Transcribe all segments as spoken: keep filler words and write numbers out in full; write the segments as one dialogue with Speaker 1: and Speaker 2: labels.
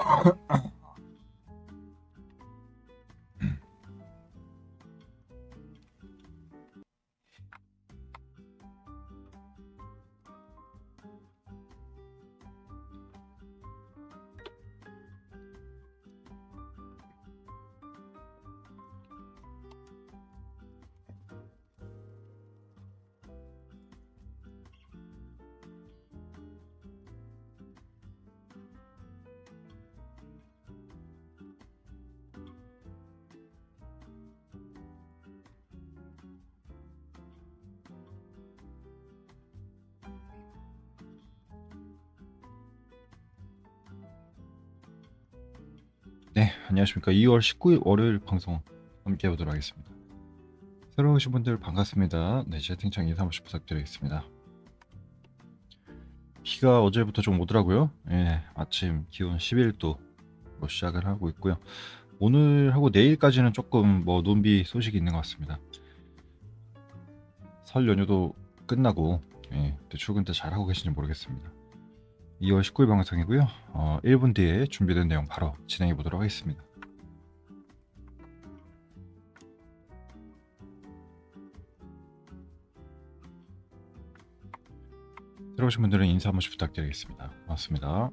Speaker 1: 네, 안녕하십니까. 이월 십구일 월요일 방송 함께 해보도록 하겠습니다. 새로 오신 분들 반갑습니다. 네, 채팅창 인사 한 번씩 부탁드리겠습니다. 비가 어제부터 좀 오더라고요. 예, 아침 기온 십일 도로 시작을 하고 있고요. 오늘하고 내일까지는 조금 뭐 눈비 소식이 있는 것 같습니다. 설 연휴도 끝나고 예, 출근 때 잘하고 계신지 모르겠습니다. 이월 십구일 방송이고요. 어, 일 분 뒤에 준비된 내용 바로 진행해 보도록 하겠습니다. 들어오신 분들은 인사 한 번씩 부탁드리겠습니다. 반갑습니다.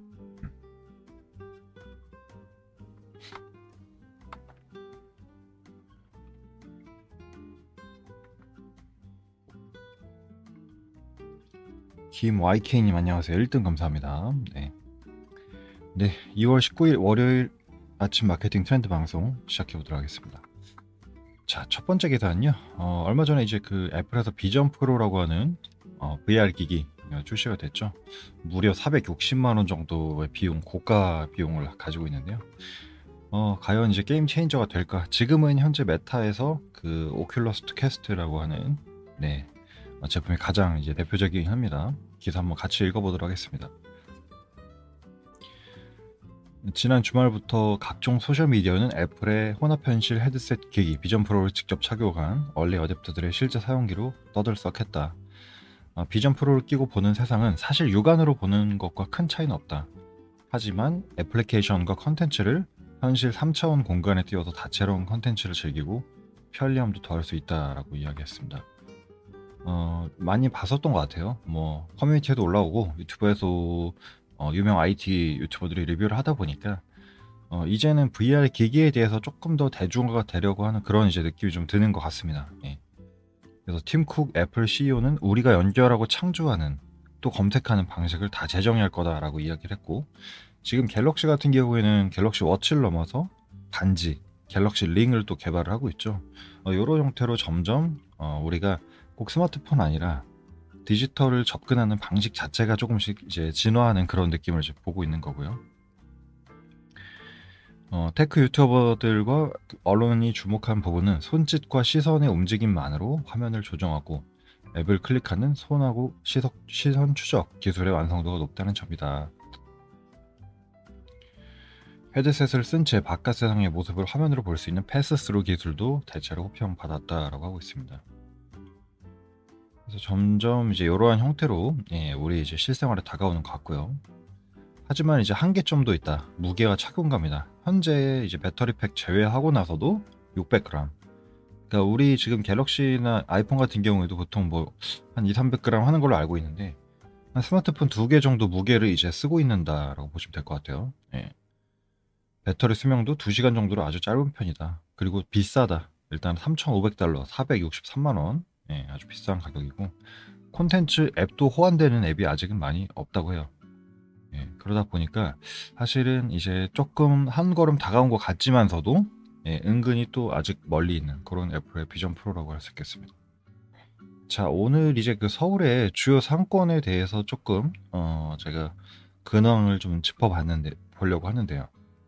Speaker 1: 김와이케이님 안녕하세요. 일 등 감사합니다. 네. 네, 이월 십구일 월요일 아침 마케팅 트렌드 방송 시작해 보도록 하겠습니다. 자, 첫 번째 계산은요. 어, 얼마 전에 이제 그 애플에서 비전 프로라고 하는 어, 브이알 기기 출시가 됐죠. 무려 사백육십만 원 정도의 비용, 고가 비용을 가지고 있는데요. 어, 과연 이제 게임 체인저가 될까? 지금은 현재 메타에서 그 오큘러스 퀘스트라고 하는 네, 제품이 가장 이제 대표적이긴 합니다. 기사 한번 같이 읽어보도록 하겠습니다. 지난 주말부터 각종 소셜미디어는 애플의 혼합현실 헤드셋 기기 비전 프로를 직접 착용한 얼리 어댑터들의 실제 사용기로 떠들썩했다. 어, 비전 프로를 끼고 보는 세상은 사실 육안으로 보는 것과 큰 차이는 없다. 하지만 애플리케이션과 컨텐츠를 현실 삼 차원 공간에 띄워서 다채로운 컨텐츠를 즐기고 편리함도 더할 수 있다라고 이야기했습니다. 어, 많이 봤었던 것 같아요. 뭐 커뮤니티에도 올라오고 유튜브에서 어, 유명 아이티 유튜버들이 리뷰를 하다 보니까 어, 이제는 브이알 기기에 대해서 조금 더 대중화가 되려고 하는 그런 이제 느낌이 좀 드는 것 같습니다. 예. 그래서 팀 쿡 애플 씨이오는 우리가 연결하고 창조하는 또 검색하는 방식을 다 재정의할 거다라고 이야기를 했고, 지금 갤럭시 같은 경우에는 갤럭시 워치를 넘어서 반지, 갤럭시 링을 또 개발을 하고 있죠. 어, 이런 형태로 점점 어, 우리가 꼭 스마트폰 아니라 디지털을 접근하는 방식 자체가 조금씩 이제 진화하는 그런 느낌을 이제 보고 있는 거고요. 어, 테크 유튜버들과 언론이 주목한 부분은 손짓과 시선의 움직임만으로 화면을 조정하고 앱을 클릭하는 손하고 시석, 시선 추적 기술의 완성도가 높다는 점이다. 헤드셋을 쓴 채 바깥 세상의 모습을 화면으로 볼 수 있는 패스스루 기술도 대체로 호평받았다라고 하고 있습니다. 그래서 점점 이제 이러한 형태로 예, 우리 이제 실생활에 다가오는 것 같고요. 하지만 이제 한계점도 있다. 무게와 착용감이다. 현재 이제 배터리팩 제외하고 나서도 육백 그램. 그러니까 우리 지금 갤럭시나 아이폰 같은 경우에도 보통 뭐 한 이삼백 그램 하는 걸로 알고 있는데 한 스마트폰 두 개 정도 무게를 이제 쓰고 있는다라고 보시면 될 것 같아요. 예. 배터리 수명도 두 시간 정도로 아주 짧은 편이다. 그리고 비싸다. 일단 삼천오백 달러, 사백육십삼만 원. 예, 아주 비싼 가격이고 콘텐츠 앱도 호환되는 앱이 아직은 많이 없다고 해요. 예, 그러다 보니까 사실은 이제 조금 한 걸음 다가온 것 같지만서도 예, 은근히 또 아직 멀리 있는 그런 애플의 비전 프로라고 할 수 있겠습니다. 자, 오늘 이제 그 서울의 주요 상권에 대해서 조금 어, 제가 근황을 좀 짚어봤는데 보려고 하는데요.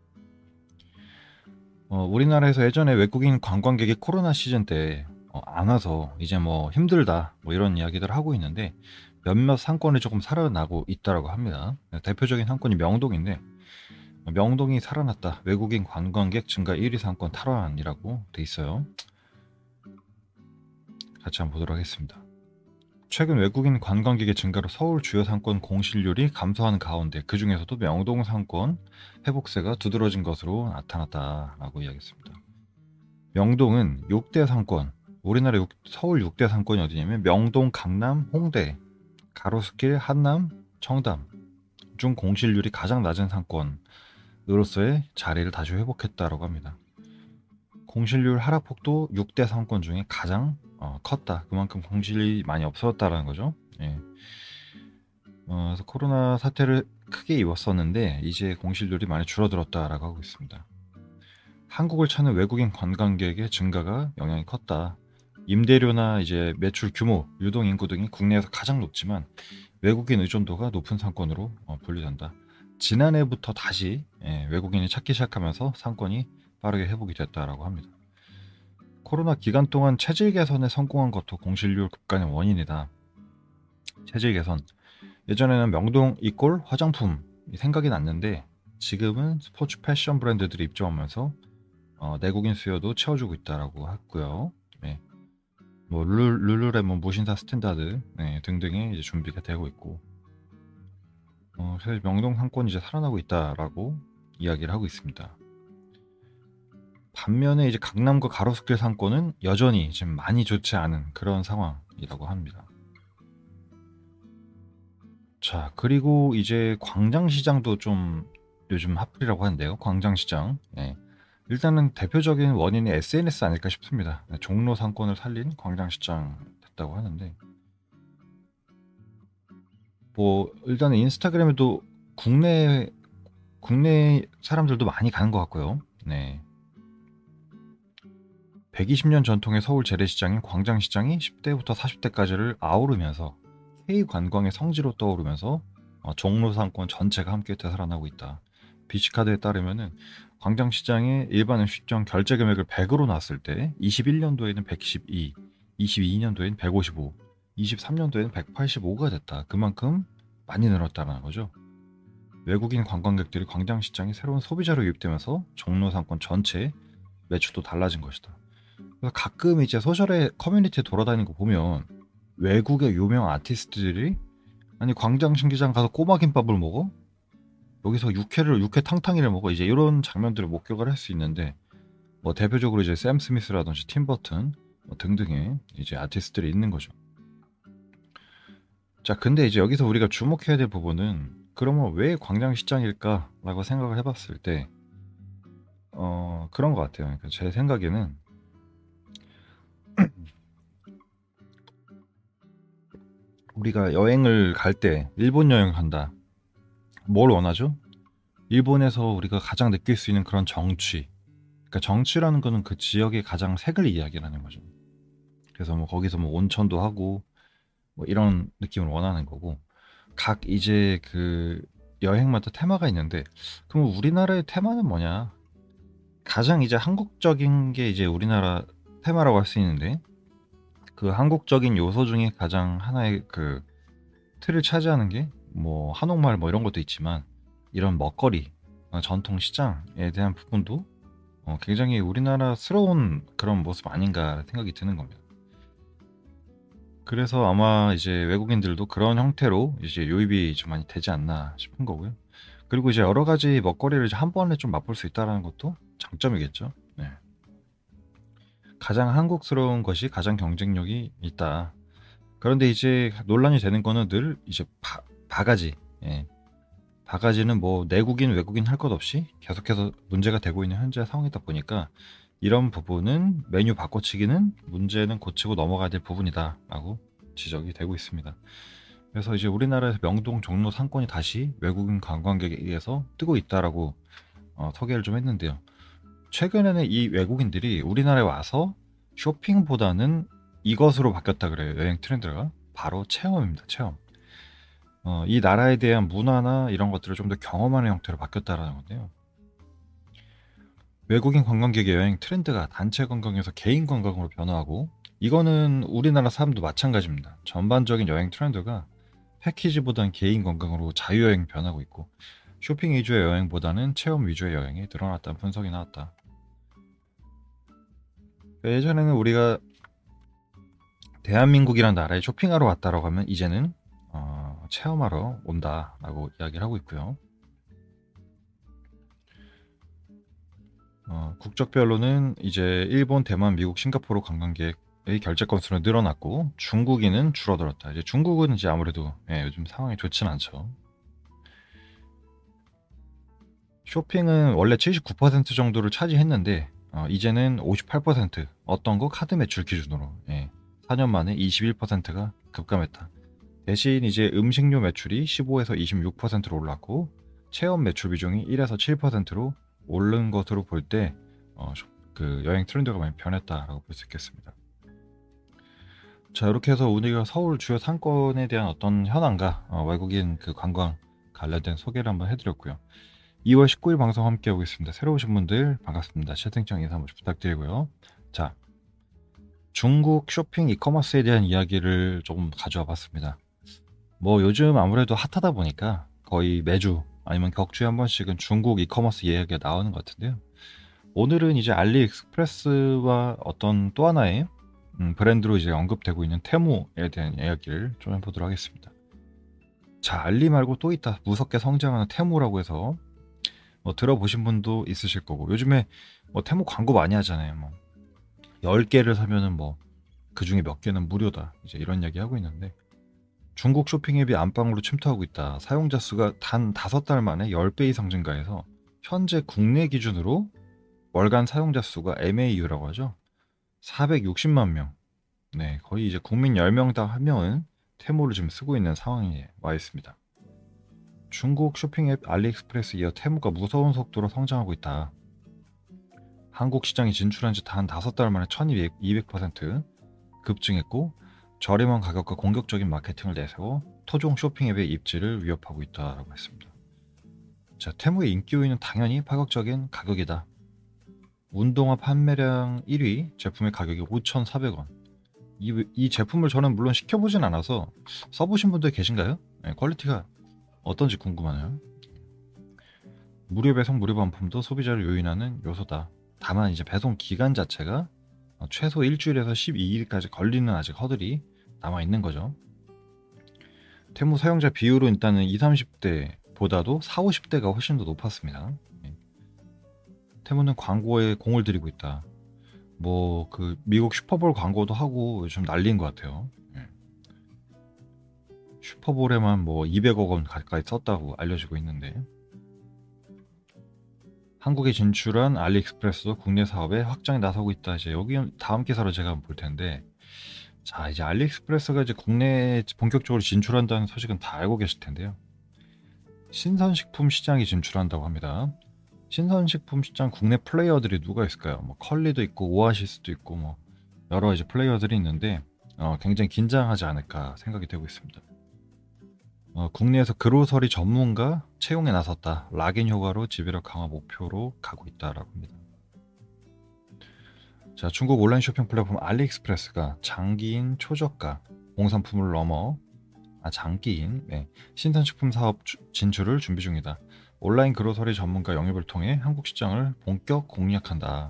Speaker 1: 어, 우리나라에서 예전에 외국인 관광객이 코로나 시즌 때 어, 안 와서 이제 뭐 힘들다 뭐 이런 이야기들을 하고 있는데 몇몇 상권이 조금 살아나고 있다고 합니다. 대표적인 상권이 명동인데 명동이 살아났다. 외국인 관광객 증가 일 위 상권 탈환이라고 돼 있어요. 같이 한번 보도록 하겠습니다. 최근 외국인 관광객의 증가로 서울 주요 상권 공실률이 감소하는 가운데 그중에서도 명동 상권 회복세가 두드러진 것으로 나타났다라고 이야기했습니다. 명동은 육 대 상권, 우리나라 육- 서울 육 대 상권이 어디냐면 명동, 강남, 홍대, 가로수길, 한남, 청담 중 공실률이 가장 낮은 상권으로서의 자리를 다시 회복했다라고 합니다. 공실률 하락폭도 육 대 상권 중에 가장 어, 컸다. 그만큼 공실이 많이 없어졌다라는 거죠. 예. 어, 그래서 코로나 사태를 크게 입었었는데 이제 공실률이 많이 줄어들었다라고 하고 있습니다. 한국을 찾는 외국인 관광객의 증가가 영향이 컸다. 임대료나 이제 매출 규모, 유동 인구 등이 국내에서 가장 높지만 외국인 의존도가 높은 상권으로 어, 분류된다. 지난해부터 다시 예, 외국인이 찾기 시작하면서 상권이 빠르게 회복이 됐다라고 합니다. 코로나 기간 동안 체질 개선에 성공한 것도 공실률 급간의 원인이다. 체질 개선. 예전에는 명동 이꼴 화장품이 생각이 났는데 지금은 스포츠 패션 브랜드들이 입점하면서 어, 내국인 수요도 채워주고 있다라고 했고요. 네. 뭐 룰, 룰루레몬 무신사 스탠다드 네, 등등의 이제 준비가 되고 있고, 어, 사실 명동 상권이 이제 살아나고 있다라고 이야기를 하고 있습니다. 반면에 이제 강남과 가로수길 상권은 여전히 지금 많이 좋지 않은 그런 상황이라고 합니다. 자, 그리고 이제 광장시장도 좀 요즘 핫플이라고 하는데요. 광장시장. 예. 일단은 대표적인 원인이 에스엔에스 아닐까 싶습니다. 네, 종로 상권을 살린 광장시장 됐다고 하는데, 뭐 일단은 인스타그램에도 국내 국내 사람들도 많이 가는 것 같고요. 네. 백이십 년 전통의 서울 재래시장인 광장시장이 십 대부터 사십 대까지를 아우르면서 K 관광의 성지로 떠오르면서 어, 종로 상권 전체가 함께 되살아나고 있다. 비치카드에 따르면은 광장시장의 일반 음식점 결제 금액을 백으로 놨을 때 이십일 년도에는 백십이, 이십이 년도에는 백오십오, 이십삼 년도에는 백팔십오가 됐다. 그만큼 많이 늘었다는 거죠. 외국인 관광객들이 광장시장에 새로운 소비자로 유입되면서 종로 상권 전체 매출도 달라진 것이다. 그래서 가끔 이제 소셜에 커뮤니티에 돌아다니는 거 보면 외국의 유명 아티스트들이 아니 광장 신기장 가서 꼬마 김밥을 먹어? 여기서 육회를 육회 탕탕이를 먹어? 이제 이런 장면들을 목격을 할 수 있는데, 뭐 대표적으로 이제 샘 스미스라든지 팀 버튼 뭐 등등의 이제 아티스트들이 있는 거죠. 자, 근데 이제 여기서 우리가 주목해야 될 부분은 그러면 왜 광장시장일까라고 생각을 해봤을 때 어, 그런 것 같아요. 그러니까 제 생각에는 우리가 여행을 갈 때 일본 여행을 간다. 뭘 원하죠? 일본에서 우리가 가장 느낄 수 있는 그런 정취. 그러니까 정취라는 거는 그 지역의 가장 색을 이야기하는 거죠. 그래서 뭐 거기서 뭐 온천도 하고 뭐 이런 느낌을 원하는 거고, 각 이제 그 여행마다 테마가 있는데, 그럼 우리나라의 테마는 뭐냐? 가장 이제 한국적인 게 이제 우리나라 테마라고 할 수 있는데, 그 한국적인 요소 중에 가장 하나의 그 틀을 차지하는 게 뭐 한옥마을 뭐 이런 것도 있지만, 이런 먹거리, 어, 전통 시장에 대한 부분도 어, 굉장히 우리나라스러운 그런 모습 아닌가 생각이 드는 겁니다. 그래서 아마 이제 외국인들도 그런 형태로 이제 유입이 좀 많이 되지 않나 싶은 거고요. 그리고 이제 여러 가지 먹거리를 이제 한 번에 좀 맛볼 수 있다는 것도 장점이겠죠. 네. 가장 한국스러운 것이 가장 경쟁력이 있다. 그런데 이제 논란이 되는 거는 늘 이제 바, 바가지. 예. 바가지는 뭐 내국인 외국인 할 것 없이 계속해서 문제가 되고 있는 현재 상황이다 보니까 이런 부분은 메뉴 바꿔치기는 문제는 고치고 넘어가야 될 부분이다라고 지적이 되고 있습니다. 그래서 이제 우리나라에서 명동 종로 상권이 다시 외국인 관광객에 의해서 뜨고 있다라고 어, 소개를 좀 했는데요. 최근에는 이 외국인들이 우리나라에 와서 쇼핑보다는 이것으로 바뀌었다 그래요. 여행 트렌드가 바로 체험입니다. 체험. 어, 이 나라에 대한 문화나 이런 것들을 좀 더 경험하는 형태로 바뀌었다라는 건데요. 외국인 관광객의 여행 트렌드가 단체 관광에서 개인 관광으로 변화하고, 이거는 우리나라 사람도 마찬가지입니다. 전반적인 여행 트렌드가 패키지보다는 개인 관광으로 자유여행 변하고 있고, 쇼핑 위주의 여행보다는 체험 위주의 여행이 늘어났다는 분석이 나왔다. 예전에는 우리가 대한민국이란 나라에 쇼핑하러 왔다라고 하면 이제는 어, 체험하러 온다라고 이야기를 하고 있고요. 어, 국적별로는 이제 일본, 대만, 미국, 싱가포르 관광객의 결제 건수는 늘어났고 중국인은 줄어들었다. 이제 중국은 이제 아무래도 예, 요즘 상황이 좋진 않죠. 쇼핑은 원래 칠십구 퍼센트 정도를 차지했는데 어, 이제는 오십팔 퍼센트 어떤 거 카드 매출 기준으로 예, 사 년 만에 이십일 퍼센트가 급감했다. 대신 이제 음식료 매출이 십오에서 이십육 퍼센트로 올랐고 체험 매출 비중이 일에서 칠 퍼센트로 오른 것으로 볼 때 어, 그 여행 트렌드가 많이 변했다라고 볼 수 있겠습니다. 자, 이렇게 해서 우리가 서울 주요 상권에 대한 어떤 현황과 어, 외국인 그 관광 관련된 소개를 한번 해드렸고요. 이월 십구일 방송 함께하고 있습니다. 새로 오신 분들 반갑습니다. 채팅창 인사 한번 부탁드리고요. 자, 중국 쇼핑 이커머스에 대한 이야기를 조금 가져와 봤습니다. 뭐 요즘 아무래도 핫하다 보니까 거의 매주 아니면 격주에 한 번씩은 중국 이커머스 이야기가 나오는 것 같은데요. 오늘은 이제 알리익스프레스와 어떤 또 하나의 음, 브랜드로 이제 언급되고 있는 테무에 대한 이야기를 좀 해보도록 하겠습니다. 자, 알리 말고 또 있다. 무섭게 성장하는 테무라고 해서 뭐 들어보신 분도 있으실 거고, 요즘에 뭐 테무 광고 많이 하잖아요. 뭐 열 개를 사면은 뭐 그 중에 몇 개는 무료다, 이제 이런 이야기 하고 있는데, 중국 쇼핑 앱이 안방으로 침투하고 있다. 사용자 수가 단 다섯 달 만에 십 배 이상 증가해서 현재 국내 기준으로 월간 사용자 수가 엠에이유라고 하죠. 사백육십만 명. 네, 거의 이제 국민 열 명당 한 명은 테무를 지금 쓰고 있는 상황에 와 있습니다. 중국 쇼핑 앱 알리익스프레스 이어 테무가 무서운 속도로 성장하고 있다. 한국 시장에 진출한 지 단 다섯 달 만에 천이백 퍼센트 급증했고, 저렴한 가격과 공격적인 마케팅을 내세워 토종 쇼핑 앱의 입지를 위협하고 있다라고 했습니다. 자, 테무의 인기 요인은 당연히 파격적인 가격이다. 운동화 판매량 일 위, 제품의 가격이 오천사백 원. 이, 이 제품을 저는 물론 시켜보진 않아서 써보신 분들 계신가요? 네, 퀄리티가 어떤지 궁금하네요. 무료 배송, 무료 반품도 소비자를 요인하는 요소다. 다만 이제 배송 기간 자체가 최소 일주일에서 십이 일까지 걸리는 아직 허들이 남아있는 거죠. 테무 사용자 비율은 일단은 이십, 삼십 대보다도 사십, 오십 대가 훨씬 더 높았습니다. 테무는 광고에 공을 들이고 있다. 뭐 그 미국 슈퍼볼 광고도 하고 요즘 난리인 것 같아요. 슈퍼볼에만 뭐 이백억 원 가까이 썼다고 알려지고 있는데, 한국에 진출한 알리익스프레스도 국내 사업에 확장에 나서고 있다. 이제 여기 다음 기사로 제가 한번 볼 텐데, 자, 이제 알리익스프레스가 이제 국내에 본격적으로 진출한다는 소식은 다 알고 계실 텐데요. 신선식품 시장이 진출한다고 합니다. 신선식품 시장 국내 플레이어들이 누가 있을까요? 뭐 컬리도 있고 오아시스도 있고 뭐 여러 이제 플레이어들이 있는데 어, 굉장히 긴장하지 않을까 생각이 되고 있습니다. 어, 국내에서 그로서리 전문가 채용에 나섰다. 락인 효과로 지배력 강화 목표로 가고 있다라고 합니다. 자, 중국 온라인 쇼핑 플랫폼 알리익스프레스가 장기인 초저가 공산품을 넘어 아 장기인 네, 신선식품 사업 주, 진출을 준비 중이다. 온라인 그로서리 전문가 영입을 통해 한국 시장을 본격 공략한다.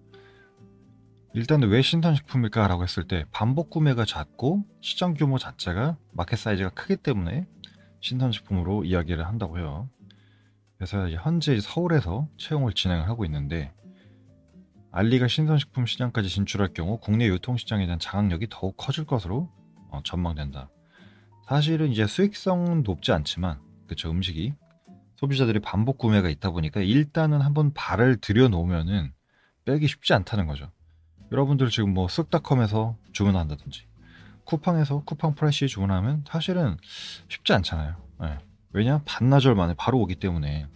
Speaker 1: 일단 왜 신선식품일까라고 했을 때 반복 구매가 잦고 시장 규모 자체가 마켓 사이즈가 크기 때문에 신선식품으로 이야기를 한다고 해요. 그래서 이제 현재 서울에서 채용을 진행을 하고 있는데, 알리가 신선식품 시장까지 진출할 경우 국내 유통시장에 대한 장악력이 더욱 커질 것으로 어, 전망된다. 사실은 이제 수익성은 높지 않지만, 그쵸, 음식이 소비자들이 반복 구매가 있다 보니까 일단은 한번 발을 들여놓으면은 빼기 쉽지 않다는 거죠. 여러분들 지금 뭐 쓱닷컴에서 주문한다든지 쿠팡에서 쿠팡 프레시 주문하면 사실은 쉽지 않잖아요. 네. 왜냐? 반나절 만에 바로 오기 때문에.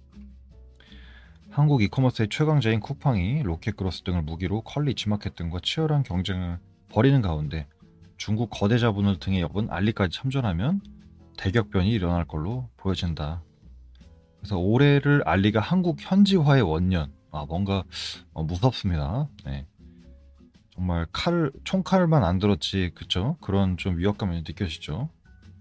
Speaker 1: 한국 이커머스의 최강자인 쿠팡이 로켓그로스 등을 무기로 컬리 이치마켓 등과 치열한 경쟁을 벌이는 가운데 중국 거대 자본을 등에 업은 알리까지 참전하면 대격변이 일어날 걸로 보여진다. 그래서 올해를 알리가 한국 현지화의 원년, 아, 뭔가 어, 무섭습니다. 네. 정말 칼, 총칼만 안 들었지, 그쵸? 그런 좀 위협감이 느껴지죠.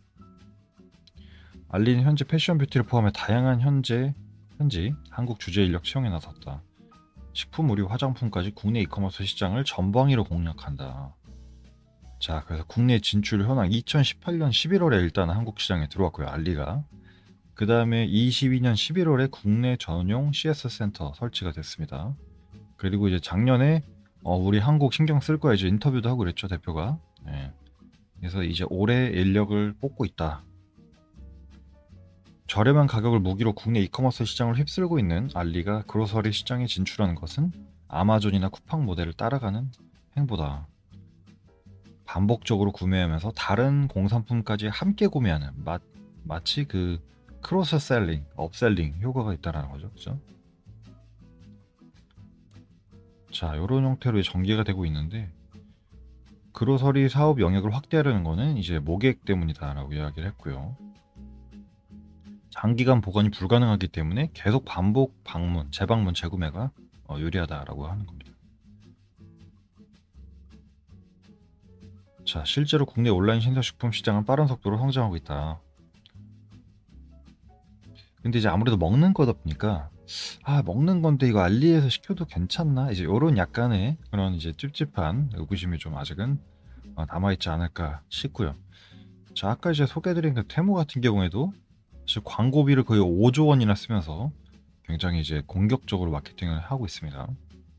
Speaker 1: 알리는 현재 패션 뷰티를 포함해 다양한 현재, 현지 한국 주재 인력 채용에 나섰다. 식품, 의류, 화장품까지 국내 이커머스 시장을 전방위로 공략한다. 자, 그래서 국내 진출 현황 이천십팔 년 십일월에 일단 한국 시장에 들어왔고요. 알리가. 그 다음에 이십이 년 십일월에 국내 전용 씨에스 센터 설치가 됐습니다. 그리고 이제 작년에 어, 우리 한국 신경 쓸 거야 이제 인터뷰도 하고 그랬죠, 대표가. 네. 그래서 이제 올해 인력을 뽑고 있다. 저렴한 가격을 무기로 국내 이커머스 시장을 휩쓸고 있는 알리가 그로서리 시장에 진출하는 것은 아마존이나 쿠팡 모델을 따라가는 행보다. 반복적으로 구매하면서 다른 공산품까지 함께 구매하는 마, 마치 그 크로스 셀링, 업셀링 효과가 있다는 거죠. 그죠? 자, 이런 형태로 전개가 되고 있는데 그로서리 사업 영역을 확대하려는 것은 이제 모객 때문이다라고 이야기를 했고요. 장기간 보관이 불가능하기 때문에 계속 반복 방문, 재방문, 재구매가 어, 유리하다라고 하는 겁니다. 자, 실제로 국내 온라인 신선식품 시장은 빠른 속도로 성장하고 있다. 근데 이제 아무래도 먹는 거다 보니까 아, 먹는 건데 이거 알리에서 시켜도 괜찮나? 이제 이런 약간의 그런 이제 찝찝한 의구심이 좀 아직은 어, 남아있지 않을까 싶고요. 자, 아까 이제 소개해드린 그 테무 같은 경우에도 사실 광고비를 거의 오조 원이나 쓰면서 굉장히 이제 공격적으로 마케팅을 하고 있습니다.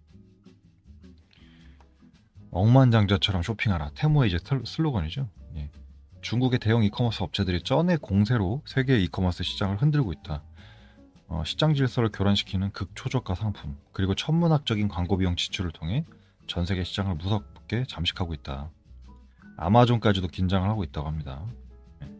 Speaker 1: 억만장자처럼 쇼핑하라. 테무의 이제 슬로건이죠. 예. 중국의 대형 이커머스 업체들이 쩐의 공세로 세계 이커머스 시장을 흔들고 있다. 어, 시장 질서를 교란시키는 극초저가 상품, 그리고 천문학적인 광고 비용 지출을 통해 전 세계 시장을 무섭게 잠식하고 있다. 아마존까지도 긴장을 하고 있다고 합니다. 네.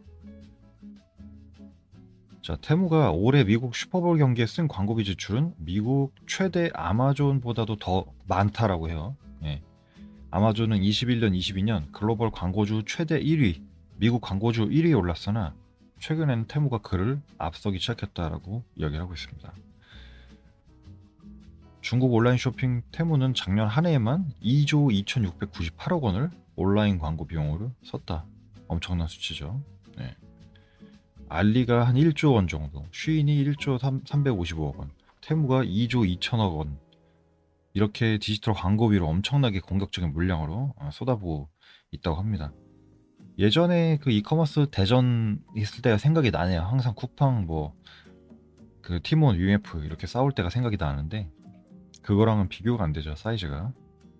Speaker 1: 자, 테무가 올해 미국 슈퍼볼 경기에 쓴 광고비 지출은 미국 최대 아마존보다도 더 많다라고 해요. 네. 아마존은 이십일 년, 이십이 년 글로벌 광고주 최대 일 위, 미국 광고주 일 위에 올랐으나 최근에는 테무가 그를 앞서기 시작했다라고 이야기를 하고 있습니다. 중국 온라인 쇼핑 테무는 작년 한 해에만 이조 이천육백구십팔억 원을 온라인 광고 비용으로 썼다. 엄청난 수치죠. 네. 알리가 한 일조 원 정도, 쉬인이 일조 삼백오십오억 원, 테무가 이조 이천억 원, 이렇게 디지털 광고비로 엄청나게 공격적인 물량으로 쏟아부고 있다고 합니다. 예전에 그 이커머스 대전 있을 때가 생각이 나네요. 항상 쿠팡 뭐 그 티몬, 유엠에프 이렇게 싸울 때가 생각이 나는데 그거랑은 비교가 안 되죠, 사이즈가.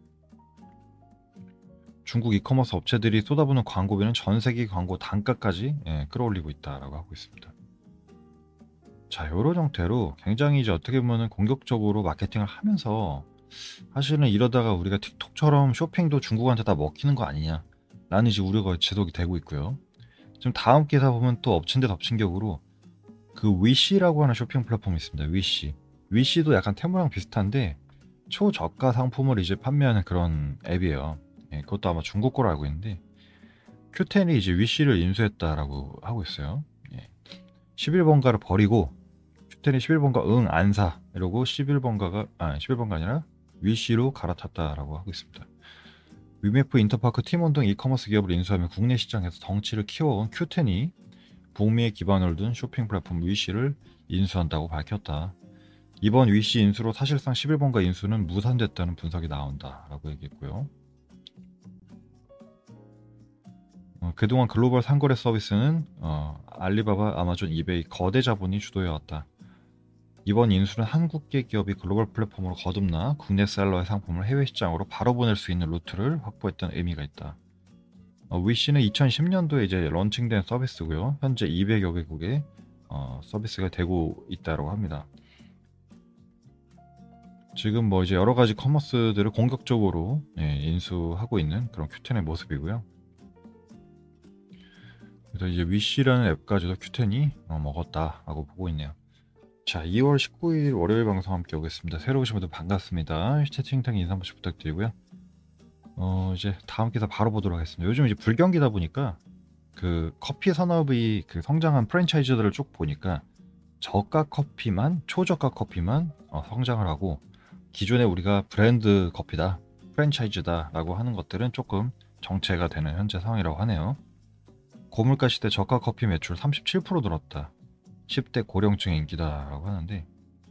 Speaker 1: 중국 이커머스 업체들이 쏟아부는 광고비는 전 세계 광고 단가까지 예, 끌어올리고 있다라고 하고 있습니다. 자, 이런 형태로 굉장히 이제 어떻게 보면 공격적으로 마케팅을 하면서 사실은 이러다가 우리가 틱톡처럼 쇼핑도 중국한테 다 먹히는 거 아니냐 라는 이제 우려가 지속이 되고 있고요. 지금 다음 기사 보면 또 엎친 데 덮친 격으로 그 위시라고 하는 쇼핑 플랫폼이 있습니다. 위시. 위시도 약간 테무랑 비슷한데 초저가 상품을 이제 판매하는 그런 앱이에요. 예, 그것도 아마 중국 거로 알고 있는데 큐텐이 이제 위시를 인수했다라고 하고 있어요. 예. 십일 번가를 버리고 큐텐이 십일 번가 응 안 사 이러고 십일 번가가 아 십일 번가 아니라 위시로 갈아탔다라고 하고 있습니다. 위메프, 인터파크, 티몬 등 이커머스 기업을 인수하며 국내 시장에서 덩치를 키워온 큐텐이 북미에 기반을 둔 쇼핑 플랫폼 위시를 인수한다고 밝혔다. 이번 위시 인수로 사실상 십일 번가 인수는 무산됐다는 분석이 나온다라고 얘기했고요. 어, 그동안 글로벌 상거래 서비스는 어, 알리바바, 아마존, 이베이 거대 자본이 주도해왔다. 이번 인수는 한국계 기업이 글로벌 플랫폼으로 거듭나 국내 셀러의 상품을 해외 시장으로 바로 보낼 수 있는 루트를 확보했다는 의미가 있다. 어, 위시는 이천십 년도에 이제 런칭된 서비스고요. 현재 이백여 개국에 어, 서비스가 되고 있다고 합니다. 지금 뭐 이제 여러 가지 커머스들을 공격적으로 예, 인수하고 있는 그런 큐텐의 모습이고요. 그래서 이제 위시라는 앱까지도 큐텐이 어, 먹었다라고 보고 있네요. 자, 이월 십구일 월요일 방송 함께 오겠습니다. 새로 오신 분들 반갑습니다. 채팅창 인사 한 번씩 부탁드리고요. 어, 이제 다음 기사 바로 보도록 하겠습니다. 요즘 이제 불경기다 보니까 그 커피 산업이 그 성장한 프랜차이즈들을 쭉 보니까 저가 커피만, 초저가 커피만 어, 성장을 하고 기존에 우리가 브랜드 커피다, 프랜차이즈다라고 하는 것들은 조금 정체가 되는 현재 상황이라고 하네요. 고물가 시대 저가 커피 매출 삼십칠 퍼센트 늘었다. 십 대 고령층의 인기다라고 하는데,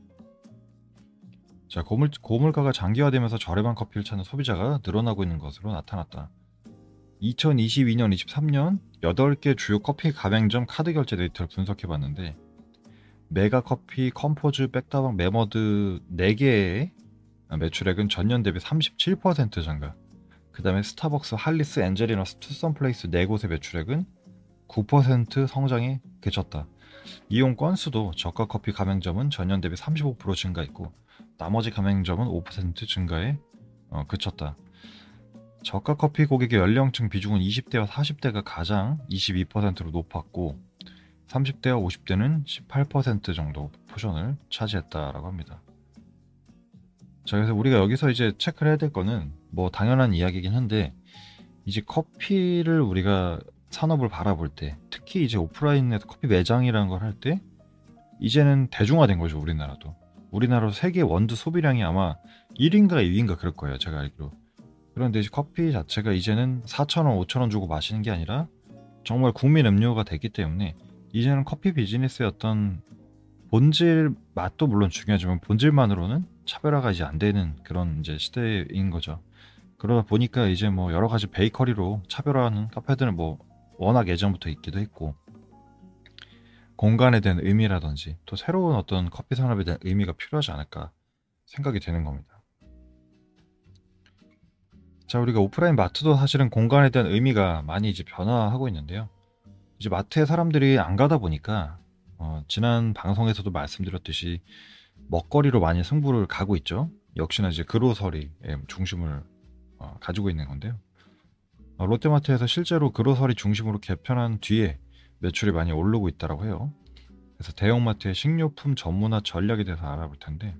Speaker 1: 자, 고물, 고물가가 장기화되면서 저렴한 커피를 찾는 소비자가 늘어나고 있는 것으로 나타났다. 이천이십이 년, 이십삼 년 여덟 개 주요 커피 가맹점 카드 결제 데이터를 분석해 봤는데 메가커피, 컴포즈, 백다방, 메머드 네 개의 매출액은 전년 대비 삼십칠 퍼센트 증가. 그 다음에 스타벅스, 할리스, 엔젤리너스, 투썸플레이스 네 곳의 매출액은 구 퍼센트 성장에 그쳤다. 이용 건수도 저가 커피 가맹점은 전년 대비 삼십오 퍼센트 증가했고 나머지 가맹점은 오 퍼센트 증가에 어, 그쳤다. 저가 커피 고객의 연령층 비중은 이십 대와 사십 대가 가장 이십이 퍼센트로 높았고 삼십 대와 오십 대는 십팔 퍼센트 정도 포션을 차지했다라고 합니다. 자, 그래서 우리가 여기서 이제 체크를 해야 될 거는 뭐 당연한 이야기긴 한데 이제 커피를 우리가 산업을 바라볼 때 특히 이제 오프라인에서 커피 매장이라는 걸 할 때 이제는 대중화된 거죠. 우리나라도 우리나라도 세계 원두 소비량이 아마 일 위인가 이 위인가 그럴 거예요, 제가 알기로. 그런데 이제 커피 자체가 이제는 사천 원, 오천 원 주고 마시는 게 아니라 정말 국민 음료가 됐기 때문에 이제는 커피 비즈니스의 어떤 본질 맛도 물론 중요하지만 본질만으로는 차별화가 이제 안 되는 그런 이제 시대인 거죠. 그러다 보니까 이제 뭐 여러 가지 베이커리로 차별화하는 카페들은 뭐 워낙 예전부터 있기도 했고 공간에 대한 의미라든지 또 새로운 어떤 커피 산업에 대한 의미가 필요하지 않을까 생각이 되는 겁니다. 자, 우리가 오프라인 마트도 사실은 공간에 대한 의미가 많이 이제 변화하고 있는데요. 이제 마트에 사람들이 안 가다 보니까 어, 지난 방송에서도 말씀드렸듯이 먹거리로 많이 승부를 가고 있죠. 역시나 이제 그로서리의 중심을 어, 가지고 있는 건데요. 어, 롯데마트에서 실제로 그로서리 중심으로 개편한 뒤에 매출이 많이 오르고 있다고 해요. 그래서 대형마트의 식료품 전문화 전략에 대해서 알아볼 텐데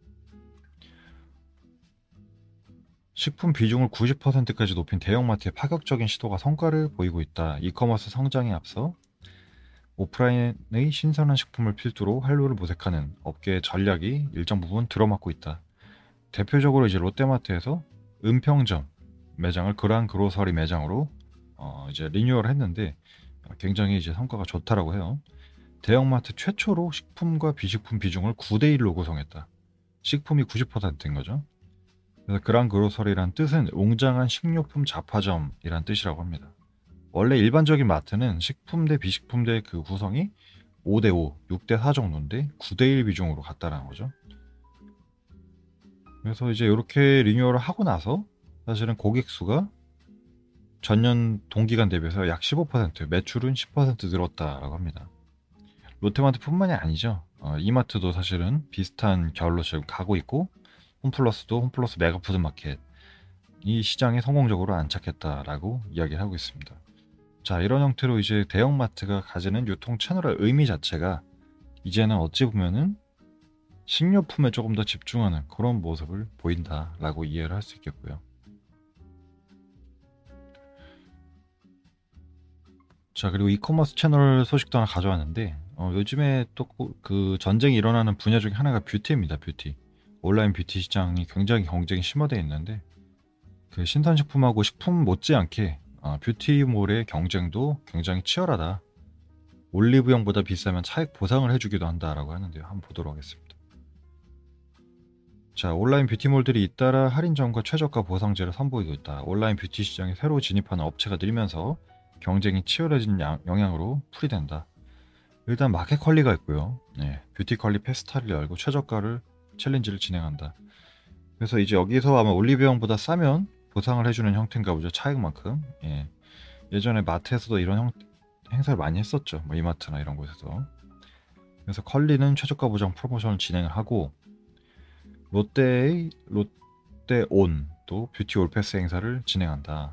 Speaker 1: 식품 비중을 구십 퍼센트까지 높인 대형마트의 파격적인 시도가 성과를 보이고 있다. 이커머스 성장에 앞서 오프라인의 신선한 식품을 필두로 활로를 모색하는 업계의 전략이 일정 부분 들어맞고 있다. 대표적으로 이제 롯데마트에서 은평점 매장을 그란 그로서리 매장으로 어 이제 리뉴얼을 했는데 굉장히 이제 성과가 좋다라고 해요. 대형마트 최초로 식품과 비식품 비중을 구 대 일로 구성했다. 식품이 구십 퍼센트인 거죠. 그래서 그란 그로서리란 뜻은 웅장한 식료품 잡화점이란 뜻이라고 합니다. 원래 일반적인 마트는 식품 대 비식품 대 그 구성이 오 대 오, 육 대 사 정도인데 구 대 일 비중으로 갔다라는 거죠. 그래서 이제 이렇게 리뉴얼을 하고 나서 사실은 고객 수가 전년 동기간 대비해서 약 십오 퍼센트, 매출은 십 퍼센트 늘었다라고 합니다. 롯데마트뿐만이 아니죠. 어, 이마트도 사실은 비슷한 결로 지금 가고 있고 홈플러스도 홈플러스 메가푸드마켓 이 시장에 성공적으로 안착했다라고 이야기를 하고 있습니다. 자, 이런 형태로 이제 대형마트가 가지는 유통 채널의 의미 자체가 이제는 어찌 보면은 식료품에 조금 더 집중하는 그런 모습을 보인다라고 이해를 할 수 있겠고요. 자, 그리고 이커머스 채널 소식도 하나 가져왔는데 어, 요즘에 또 그 전쟁이 일어나는 분야 중에 하나가 뷰티입니다. 뷰티. 온라인 뷰티 시장이 굉장히 경쟁이 심화되어 있는데 그 신선식품하고 식품 못지않게 어, 뷰티몰의 경쟁도 굉장히 치열하다. 올리브영보다 비싸면 차액 보상을 해주기도 한다라고 하는데요. 한번 보도록 하겠습니다. 자, 온라인 뷰티몰들이 잇따라 할인점과 최저가 보상제를 선보이고 있다. 온라인 뷰티 시장에 새로 진입하는 업체가 늘면서 경쟁이 치열해진 양, 영향으로 풀이된다. 일단 마켓컬리가 있고요. 네, 뷰티컬리 페스타를 열고 최저가를 챌린지를 진행한다. 그래서 이제 여기서 아마 올리브영보다 싸면 보상을 해주는 형태인가 보죠. 차액만큼. 예. 예전에 마트에서도 이런 형, 행사를 많이 했었죠. 뭐 이마트나 이런 곳에서. 그래서 컬리는 최저가 보장 프로모션을 진행을 하고 롯데의 롯데온도 뷰티 올패스 행사를 진행한다.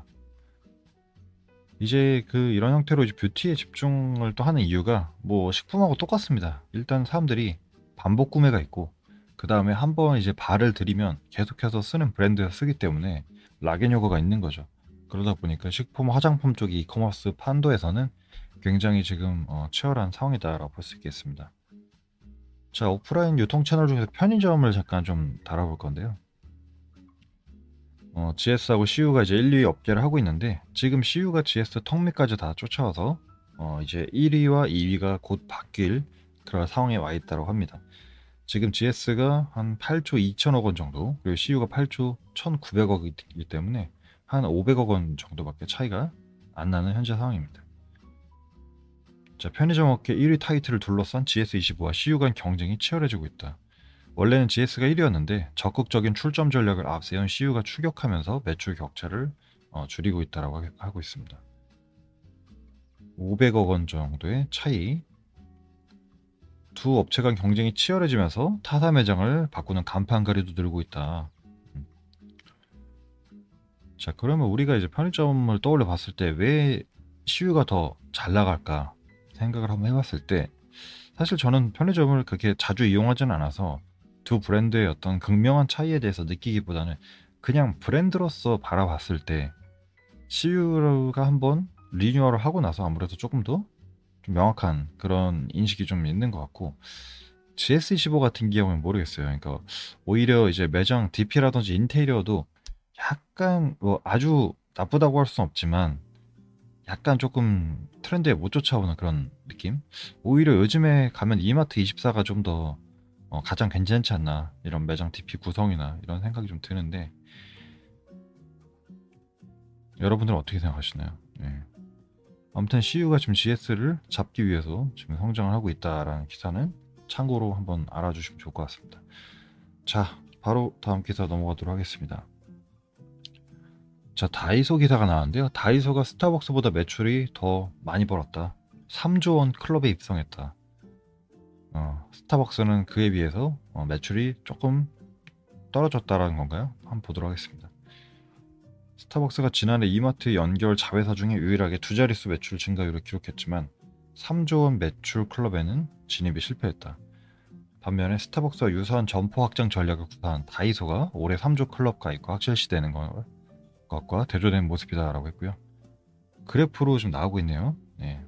Speaker 1: 이제 그 이런 형태로 이제 뷰티에 집중을 또 하는 이유가 뭐 식품하고 똑같습니다. 일단 사람들이 반복 구매가 있고 그 다음에 한번 이제 발을 들이면 계속해서 쓰는 브랜드에서 쓰기 때문에 락인 효과가 있는 거죠. 그러다 보니까 식품 화장품 쪽이 이커머스 판도에서는 굉장히 지금 어, 치열한 상황이다라고 볼 수 있겠습니다. 자, 오프라인 유통 채널 중에서 편의점을 잠깐 좀 다뤄볼 건데요. 어, 지에스하고 씨유가 이제 일, 이 위 업계를 하고 있는데 지금 씨유가 지에스 턱 밑까지 다 쫓아와서 어, 이제 일 위와 이 위가 곧 바뀔 그런 상황에 와 있다고 합니다. 지금 지에스가 한 팔조 이천억 원 정도, 그리고 씨유가 팔조 천구백억이기 때문에 한 오백억 원 정도밖에 차이가 안 나는 현재 상황입니다. 자, 편의점 업계 일 위 타이틀을 둘러싼 지에스 이십오와 씨유 간 경쟁이 치열해지고 있다. 원래는 지에스가 일 위였는데 적극적인 출점 전략을 앞세운 씨유가 추격하면서 매출 격차를 어, 줄이고 있다라고 하고 있습니다. 오백억 원 정도의 차이. 두 업체 간 경쟁이 치열해지면서 타사 매장을 바꾸는 간판가리도 늘고 있다. 자, 그러면 우리가 이제 편의점을 떠올려 봤을 때 왜 씨유가 더 잘 나갈까 생각을 한번 해봤을 때, 사실 저는 편의점을 그렇게 자주 이용하진 않아서 두 브랜드의 어떤 극명한 차이에 대해서 느끼기보다는 그냥 브랜드로서 바라봤을 때 씨유가 한번 리뉴얼을 하고 나서 아무래도 조금 더 좀 명확한 그런 인식이 좀 있는 것 같고, 지에스 이십오 같은 경우는 모르겠어요. 그러니까 오히려 이제 매장 디피라든지 인테리어도 약간 뭐 아주 나쁘다고 할 수는 없지만 약간 조금 트렌드에 못 쫓아오는 그런 느낌? 오히려 요즘에 가면 이마트 이십사가 좀 더 어, 가장 괜찮지 않나, 이런 매장 디피 구성이나 이런 생각이 좀 드는데, 여러분들은 어떻게 생각하시나요? 예. 아무튼 씨유가 지금 지에스를 잡기 위해서 지금 성장을 하고 있다라는 기사는 참고로 한번 알아주시면 좋을 것 같습니다. 자, 바로 다음 기사 넘어가도록 하겠습니다. 자, 다이소 기사가 나왔는데요. 다이소가 스타벅스보다 매출이 더 많이 벌었다. 삼조 원 클럽에 입성했다. 어, 스타벅스는 그에 비해서 어, 매출이 조금 떨어졌다라는 건가요? 한번 보도록 하겠습니다. 스타벅스가 지난해 이마트 연결 자회사 중에 유일하게 두 자릿수 매출 증가율을 기록했지만 삼조 원 매출 클럽에는 진입이 실패했다. 반면에 스타벅스와 유사한 점포 확장 전략을 구사한 다이소가 올해 삼조 클럽 가입과 확실시되는 것과 대조되는 모습이다라고 했고요. 그래프로 좀 나오고 있네요. 네.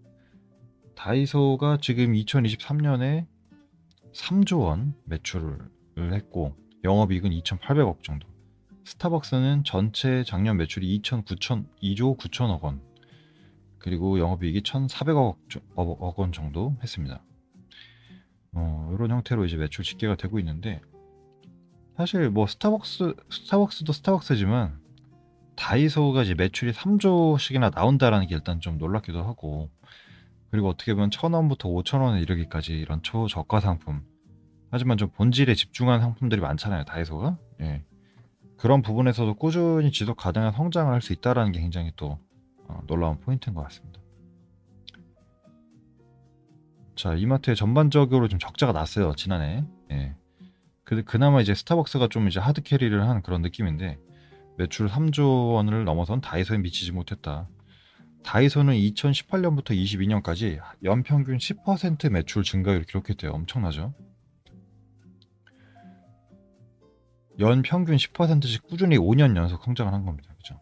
Speaker 1: 다이소가 지금 이천이십삼 년에 삼조 원 매출을 했고 영업이익은 이천팔백억 정도. 스타벅스는 전체 작년 매출이 이조 구천억 원, 그리고 영업이익이 천사백억 원 정도 했습니다. 어, 이런 형태로 이제 매출 집계가 되고 있는데, 사실 뭐 스타벅스 스타벅스도 스타벅스지만 다이소가 이제 매출이 삼조씩이나 나온다라는 게 일단 좀 놀랍기도 하고, 그리고 어떻게 보면 천 원부터 오천 원에 이르기까지 이런 초저가 상품, 하지만 좀 본질에 집중한 상품들이 많잖아요, 다이소가. 예. 그런 부분에서도 꾸준히 지속 가능한 성장을 할 수 있다는 게 굉장히 또 어, 놀라운 포인트인 것 같습니다. 자, 이마트에 전반적으로 좀 적자가 났어요, 지난해. 예. 그, 그나마 이제 스타벅스가 좀 이제 하드 캐리를 한 그런 느낌인데, 매출 삼조 원을 넘어선 다이소에 미치지 못했다. 다이소는 이천십팔 년부터 이십이 년까지 연평균 십 퍼센트 매출 증가율을 기록했대요. 엄청나죠? 연평균 십 퍼센트씩 꾸준히 오 년 연속 성장을 한 겁니다. 그죠?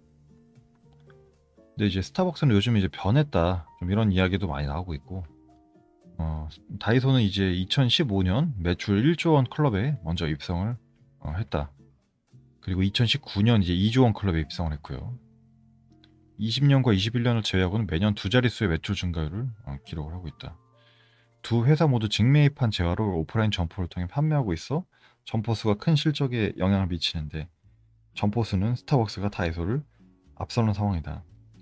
Speaker 1: 근데 이제 스타벅스는 요즘 이제 변했다, 좀 이런 이야기도 많이 나오고 있고, 어, 다이소는 이제 이천십오 년 매출 일조 원 클럽에 먼저 입성을 어, 했다. 그리고 이천십구 년 이제 이조 원 클럽에 입성을 했고요. 이십 년과 이십일 년을 제외하고는 매년 두 자릿수의 매출 증가율을 어, 기록을 하고 있다. 두 회사 모두 직매입한 재화를 오프라인 점포를 통해 판매하고 있어 점포 수가 큰 실적에 영향을 미치는데, 점포 수는 스타벅스가 다이소를 앞서는 상황이다.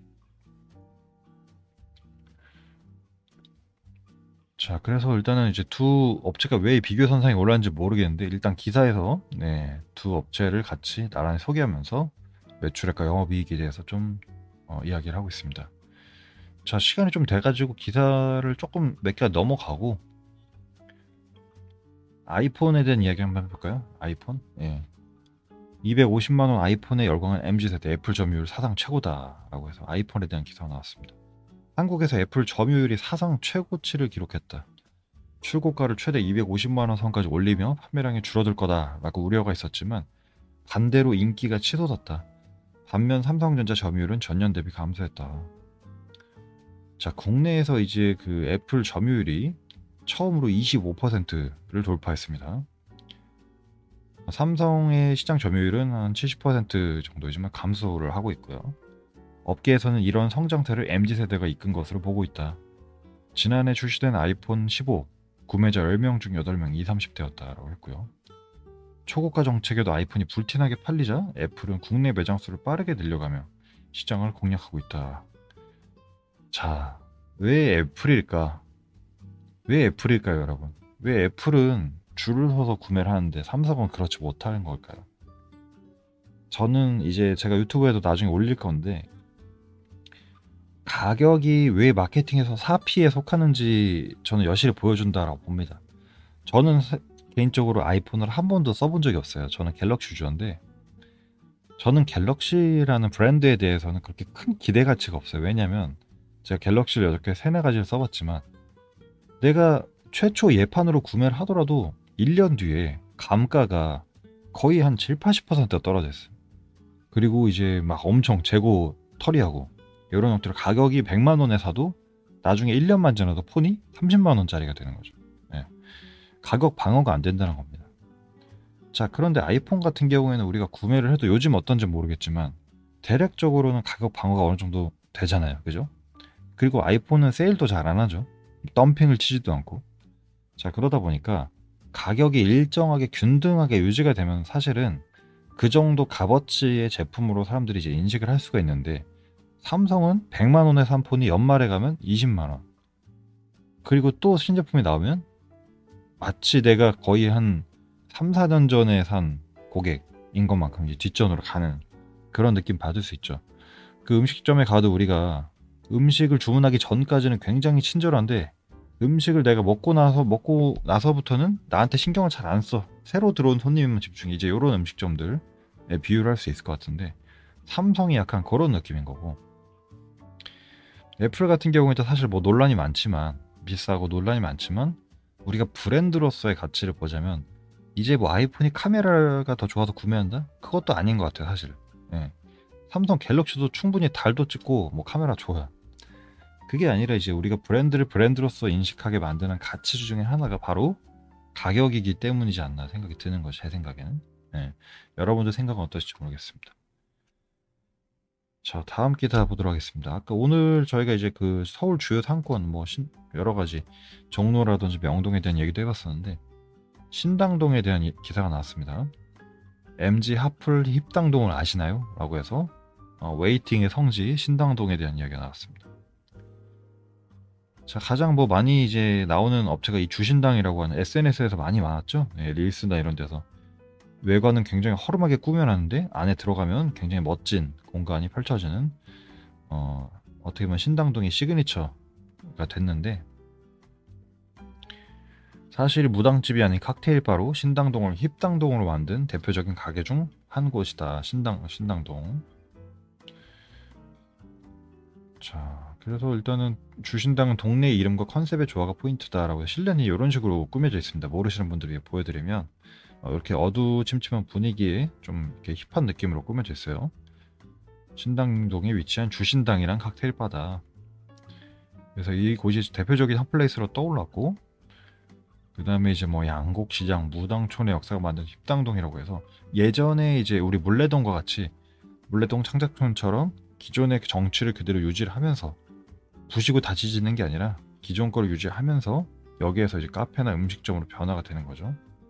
Speaker 1: 자, 그래서 일단은 이제 두 업체가 왜 비교 선상에 올랐는지 모르겠는데, 일단 기사에서 네, 두 업체를 같이 나란히 소개하면서 매출액과 영업이익에 대해서 좀 어, 이야기를 하고 있습니다. 자, 시간이 좀 돼가지고 기사를 조금 몇 개가 넘어가고 아이폰에 대한 이야기 한번 해볼까요? 아이폰? 예. 이백오십만 원 아이폰에 열광한 엠지세대 애플 점유율 사상 최고다라고 해서 아이폰에 대한 기사가 나왔습니다. 한국에서 애플 점유율이 사상 최고치를 기록했다. 출고가를 최대 이백오십만 원 선까지 올리며 판매량이 줄어들 거다라고 우려가 있었지만 반대로 인기가 치솟았다. 반면 삼성전자 점유율은 전년 대비 감소했다. 자, 국내에서 이제 그 애플 점유율이 처음으로 이십오 퍼센트를 돌파했습니다. 삼성의 시장 점유율은 한 칠십 퍼센트 정도이지만 감소를 하고 있고요. 업계에서는 이런 성장세를 엠지세대가 이끈 것으로 보고 있다. 지난해 출시된 아이폰 십오 구매자 열 명 중 여덟 명이 이십, 삼십 대였다라고 했고요. 초고가 정책에도 아이폰이 불티나게 팔리자 애플은 국내 매장 수를 빠르게 늘려가며 시장을 공략하고 있다. 자, 왜 애플일까? 왜 애플일까요, 여러분? 왜 애플은 줄을 서서 구매를 하는데 삼성은 그렇지 못하는 걸까요? 저는 이제 제가 유튜브에도 나중에 올릴 건데 가격이 왜 마케팅에서 사 피에 속하는지 저는 여실히 보여준다라고 봅니다. 저는 사- 개인적으로 아이폰을 한 번도 써본 적이 없어요. 저는 갤럭시 유저인데 저는 갤럭시라는 브랜드에 대해서는 그렇게 큰 기대 가치가 없어요. 왜냐면 제가 갤럭시를 여섯 개 세네 가지를 써봤지만 내가 최초 예판으로 구매를 하더라도 일 년 뒤에 감가가 거의 한 칠, 팔십 퍼센트가 떨어졌어요. 그리고 이제 막 엄청 재고 털이하고 이런 형태로 가격이 백만 원에 사도 나중에 일 년만 지나도 폰이 삼십만 원짜리가 되는 거죠. 예. 가격 방어가 안 된다는 겁니다. 자, 그런데 아이폰 같은 경우에는 우리가 구매를 해도 요즘 어떤지 모르겠지만 대략적으로는 가격 방어가 어느 정도 되잖아요. 그죠? 그리고 아이폰은 세일도 잘 안 하죠. 덤핑을 치지도 않고. 자, 그러다 보니까 가격이 일정하게 균등하게 유지가 되면 사실은 그 정도 값어치의 제품으로 사람들이 이제 인식을 할 수가 있는데 삼성은 백만 원에 산 폰이 연말에 가면 이십만 원. 그리고 또 신제품이 나오면 마치 내가 거의 한 삼, 사 년 전에 산 고객인 것만큼 이제 뒷전으로 가는 그런 느낌 받을 수 있죠. 그 음식점에 가도 우리가 음식을 주문하기 전까지는 굉장히 친절한데 음식을 내가 먹고 나서 먹고 나서부터는 나한테 신경을 잘 안 써. 새로 들어온 손님만 집중해. 이제 이런 음식점들 비유를 할 수 있을 것 같은데 삼성이 약간 그런 느낌인 거고 애플 같은 경우에도 사실 뭐 논란이 많지만 비싸고 논란이 많지만 우리가 브랜드로서의 가치를 보자면 이제 뭐 아이폰이 카메라가 더 좋아서 구매한다? 그것도 아닌 것 같아요 사실. 예. 삼성 갤럭시도 충분히 달도 찍고 뭐 카메라 좋아요. 그게 아니라 이제 우리가 브랜드를 브랜드로서 인식하게 만드는 가치 중에 하나가 바로 가격이기 때문이지 않나 생각이 드는 거죠. 제 생각에는. 예. 여러분들 생각은 어떠실지 모르겠습니다. 자, 다음 기사 보도록 하겠습니다. 아까 오늘 저희가 이제 그 서울 주요 상권 뭐 신, 여러 가지 종로라든지 명동에 대한 얘기도 해봤었는데 신당동에 대한 이- 기사가 나왔습니다. 엠지 하플 힙당동을 아시나요? 라고 해서 어, 웨이팅의 성지 신당동에 대한 이야기가 나왔습니다. 자, 가장 뭐 많이 이제 나오는 업체가 이 주신당이라고 하는 에스엔에스에서 많이 많았죠. 예, 릴스나 이런 데서 외관은 굉장히 허름하게 꾸며놨는데 안에 들어가면 굉장히 멋진 공간이 펼쳐지는 어, 어떻게 보면 신당동의 시그니처가 됐는데 사실 무당집이 아닌 칵테일바로 신당동을 힙당동으로 만든 대표적인 가게 중 한 곳이다. 신당 신당동. 자, 그래서 일단은 주신당은 동네 이름과 컨셉의 조화가 포인트다라고 해서 실내는 이런 식으로 꾸며져 있습니다. 모르시는 분들 위해 보여드리면 어, 이렇게 어두침침한 분위기에 좀 이렇게 힙한 느낌으로 꾸며져 있어요. 신당동에 위치한 주신당이란 칵테일 바다. 그래서 이 곳이 대표적인 핫플레이스로 떠올랐고 그 다음에 이제 뭐 양곡시장, 무당촌의 역사가 만든 힙당동이라고 해서 예전에 이제 우리 물레동과 같이 물레동 창작촌처럼 기존의 정취를 그대로 유지를 하면서 부시고 다지지는 게 아니라 기존 거를 유지하면서 여기에서 이제 카페나 음식점으로 변화가 되는 거죠.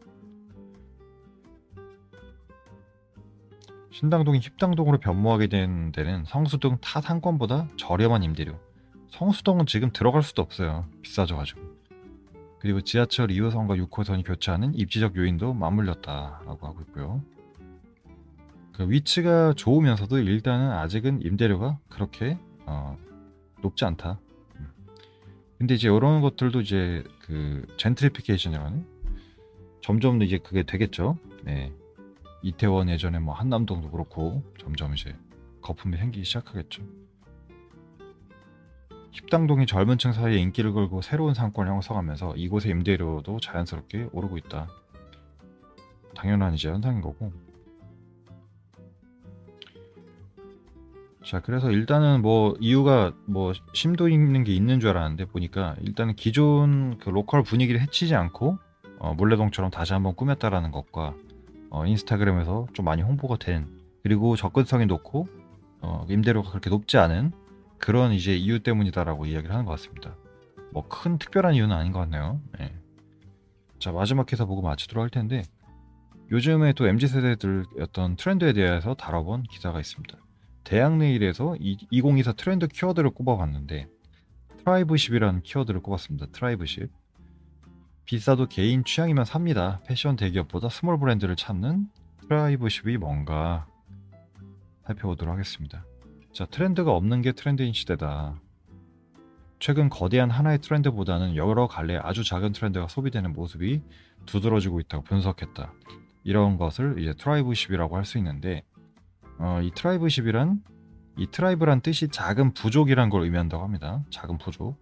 Speaker 1: 신당동이 힙당동으로 변모하게 된 데는 성수동 타 상권보다 저렴한 임대료. 성수동은 지금 들어갈 수도 없어요. 비싸져가지고. 그리고 지하철 이 호선과 육 호선이 교차하는 입지적 요인도 맞물렸다라고 하고 있고요. 그 위치가 좋으면서도 일단은 아직은 임대료가 그렇게 어, 높지 않다. 음. 근데 이제 이런 것들도 이제 그 젠트리피케이션이라는 점점 이제 그게 되겠죠. 네. 이태원 예전에 뭐 한남동도 그렇고 점점 이제 거품이 생기기 시작하겠죠. 힙당동이 젊은 층 사이에 인기를 끌고 새로운 상권을 형성하면서 이곳의 임대료도 자연스럽게 오르고 있다. 당연한 이제 현상인 거고. 자, 그래서 일단은 뭐 이유가 뭐 심도 있는 게 있는 줄 알았는데 보니까 일단은 기존 그 로컬 분위기를 해치지 않고 어, 물레동처럼 다시 한번 꾸몄다라는 것과 어, 인스타그램에서 좀 많이 홍보가 된 그리고 접근성이 높고 어, 임대료가 그렇게 높지 않은 그런 이제 이유 때문이다라고 이야기를 하는 것 같습니다. 뭐 큰 특별한 이유는 아닌 것 같네요. 네. 자, 마지막 기사 보고 마치도록 할 텐데 요즘에 또 엠지 세대들 어떤 트렌드에 대해서 다뤄본 기사가 있습니다. 대학내일에서 이천이십사 트렌드 키워드를 꼽아봤는데 트라이브십이라는 키워드를 꼽았습니다. 트라이브십. 비싸도 개인 취향이면 삽니다. 패션 대기업보다 스몰 브랜드를 찾는 트라이브십이 뭔가 살펴보도록 하겠습니다. 자, 트렌드가 없는 게 트렌드인 시대다. 최근 거대한 하나의 트렌드보다는 여러 갈래 아주 작은 트렌드가 소비되는 모습이 두드러지고 있다고 분석했다. 이런 것을 이제 트라이브십이라고 할 수 있는데, 어, 이 트라이브십이란 이 트라이브란 뜻이 작은 부족이란 걸 의미한다고 합니다. 작은 부족.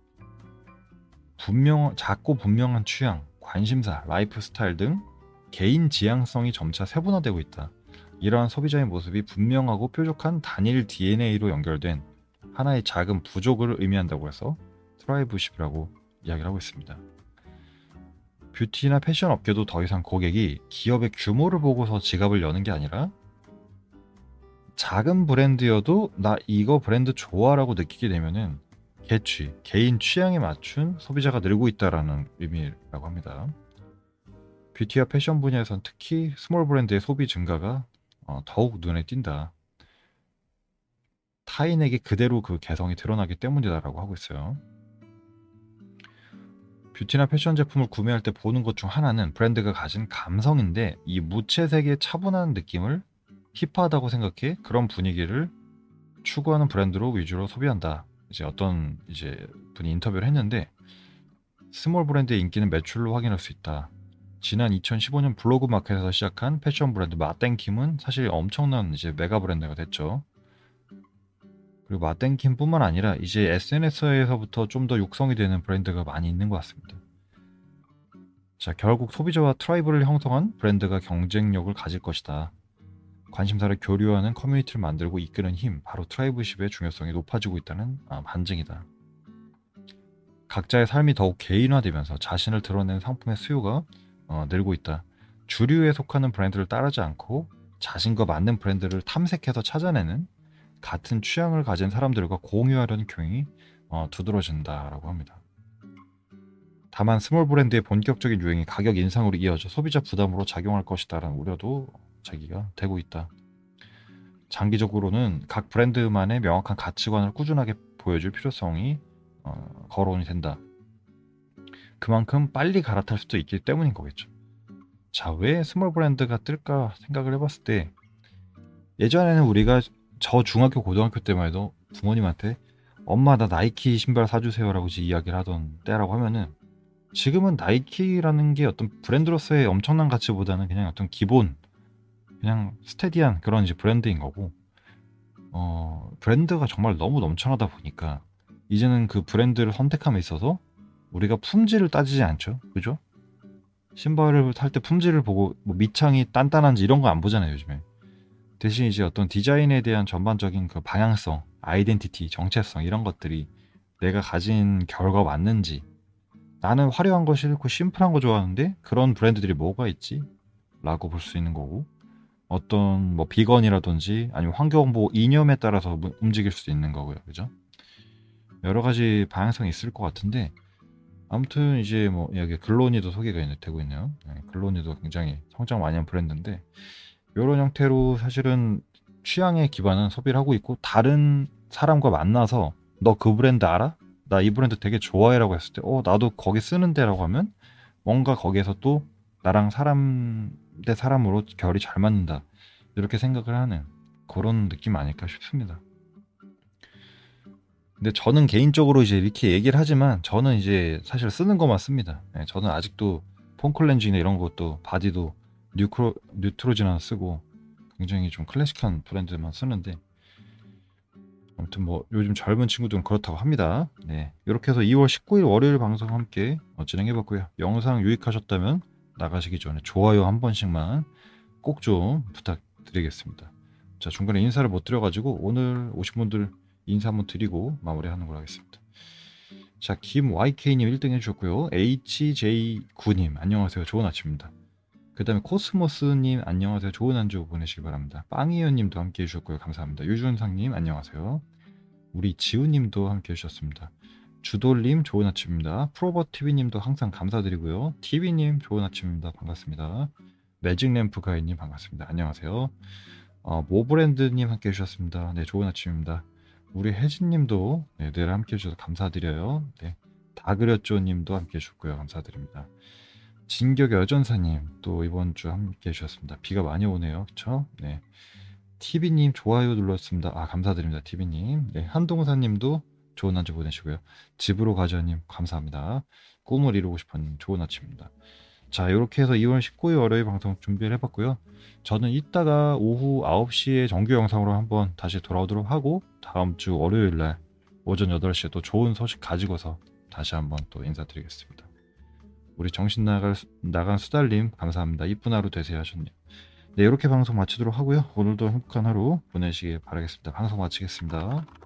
Speaker 1: 분명 작고 분명한 취향, 관심사, 라이프 스타일 등 개인 지향성이 점차 세분화되고 있다. 이러한 소비자의 모습이 분명하고 뾰족한 단일 디엔에이로 연결된 하나의 작은 부족을 의미한다고 해서 트라이브십이라고 이야기를 하고 있습니다. 뷰티나 패션 업계도 더 이상 고객이 기업의 규모를 보고서 지갑을 여는 게 아니라 작은 브랜드여도 나 이거 브랜드 좋아라고 느끼게 되면은 개취, 개인 취향에 맞춘 소비자가 늘고 있다라는 의미라고 합니다. 뷰티와 패션 분야에선 특히 스몰 브랜드의 소비 증가가 어, 더욱 눈에 띈다. 타인에게 그대로 그 개성이 드러나기 때문이다라고 하고 있어요. 뷰티나 패션 제품을 구매할 때 보는 것 중 하나는 브랜드가 가진 감성인데, 이 무채색의 차분한 느낌을 힙하다고 생각해 그런 분위기를 추구하는 브랜드로 위주로 소비한다. 이제 어떤 이제 분이 인터뷰를 했는데, 스몰 브랜드의 인기는 매출로 확인할 수 있다. 지난 이천십오 년 블로그 마켓에서 시작한 패션 브랜드 마땡킴은 사실 엄청난 이제 메가 브랜드가 됐죠. 그리고 마땡킴뿐만 아니라 이제 에스엔에스에서부터 좀 더 육성이 되는 브랜드가 많이 있는 것 같습니다. 자, 결국 소비자와 트라이브를 형성한 브랜드가 경쟁력을 가질 것이다. 관심사를 교류하는 커뮤니티를 만들고 이끄는 힘, 바로 트라이브십의 중요성이 높아지고 있다는 아, 반증이다. 각자의 삶이 더욱 개인화되면서 자신을 드러내는 상품의 수요가 어, 늘고 있다. 주류에 속하는 브랜드를 따르지 않고 자신과 맞는 브랜드를 탐색해서 찾아내는 같은 취향을 가진 사람들과 공유하려는 경향이 어, 두드러진다라고 합니다. 다만 스몰 브랜드의 본격적인 유행이 가격 인상으로 이어져 소비자 부담으로 작용할 것이다라는 우려도 제기가 되고 있다. 장기적으로는 각 브랜드만의 명확한 가치관을 꾸준하게 보여줄 필요성이 어, 거론이 된다. 그만큼 빨리 갈아탈 수도 있기 때문인 거겠죠. 자, 왜 스몰 브랜드가 뜰까 생각을 해봤을 때, 예전에는 우리가 저 중학교 고등학교 때만 해도 부모님한테 엄마 나 나이키 신발 사주세요 라고 이야기를 하던 때라고 하면은, 지금은 나이키라는 게 어떤 브랜드로서의 엄청난 가치보다는 그냥 어떤 기본, 그냥 스테디한 그런 이제 브랜드인 거고, 어, 브랜드가 정말 너무 넘쳐나다 보니까 이제는 그 브랜드를 선택함에 있어서 우리가 품질을 따지지 않죠. 그죠? 신발을 살 때 품질을 보고 뭐 밑창이 단단한지 이런 거 안 보잖아요, 요즘에. 대신 이제 어떤 디자인에 대한 전반적인 그 방향성, 아이덴티티, 정체성 이런 것들이 내가 가진 결과 맞는지, 나는 화려한 거 싫고 심플한 거 좋아하는데 그런 브랜드들이 뭐가 있지? 라고 볼 수 있는 거고, 어떤 뭐 비건이라든지 아니면 환경보호 이념에 따라서 움직일 수도 있는 거고요. 그죠? 여러 가지 방향성이 있을 것 같은데, 아무튼 이제 뭐 여기 글로니도 소개가 되고 있네요. 네, 글로니도 굉장히 성장 많이 한 브랜드인데, 이런 형태로 사실은 취향에 기반한 소비를 하고 있고, 다른 사람과 만나서 너 그 브랜드 알아? 나 이 브랜드 되게 좋아해 라고 했을 때, 어 나도 거기 쓰는데 라고 하면 뭔가 거기에서 또 나랑 사람 대 사람으로 결이 잘 맞는다, 이렇게 생각을 하는 그런 느낌 아닐까 싶습니다. 근데 저는 개인적으로 이제 이렇게 얘기를 하지만 저는 이제 사실 쓰는 것만 씁니다. 네, 저는 아직도 폼클렌징이나 이런 것도 바디도 뉴크로, 뉴트로지나 쓰고 굉장히 좀 클래식한 브랜드만 쓰는데, 아무튼 뭐 요즘 젊은 친구들은 그렇다고 합니다. 네, 이렇게 해서 이월 십구일 월요일 방송 함께 진행해봤고요. 영상 유익하셨다면 나가시기 전에 좋아요 한 번씩만 꼭 좀 부탁드리겠습니다. 자, 중간에 인사를 못 드려가지고 오늘 오신 분들 인사 한번 드리고 마무리하는 걸로 하겠습니다. 자, 김와이케이님 일 등 해주셨고요. 에이치제이구님 안녕하세요. 좋은 아침입니다. 그 다음에 코스모스님 안녕하세요. 좋은 한 주 보내시기 바랍니다. 빵이연님도 함께 해주셨고요. 감사합니다. 유준상님 안녕하세요. 우리 지우님도 함께 해주셨습니다. 주돌님 좋은 아침입니다. 프로버티비님도 항상 감사드리고요. 티비님 좋은 아침입니다. 반갑습니다. 매직램프 가이님 반갑습니다. 안녕하세요. 어, 모브랜드님 함께 해주셨습니다. 네, 좋은 아침입니다. 우리 혜진님도 네, 늘 함께 해주셔서 감사드려요. 네, 다그렸죠님도 함께 해주셨고요. 감사드립니다. 진격 여전사님 또 이번 주 함께 해주셨습니다. 비가 많이 오네요. 그쵸? 네. 티비님 좋아요 눌렀습니다. 아, 감사드립니다. 티비님. 네, 한동사님도 좋은 한 주 보내시고요. 집으로 가자님 감사합니다. 꿈을 이루고 싶은 좋은 아침입니다. 자, 이렇게 해서 이월 십구일 월요일 방송 준비를 해봤고요. 저는 이따가 오후 아홉 시에 정규 영상으로 한번 다시 돌아오도록 하고 다음 주 월요일날 오전 여덟 시에 또 좋은 소식 가지고서 다시 한번 또 인사드리겠습니다. 우리 정신 나갈, 나간 수달님 감사합니다. 이쁜 하루 되세요 하셨네요. 네, 이렇게 방송 마치도록 하고요. 오늘도 행복한 하루 보내시길 바라겠습니다. 방송 마치겠습니다.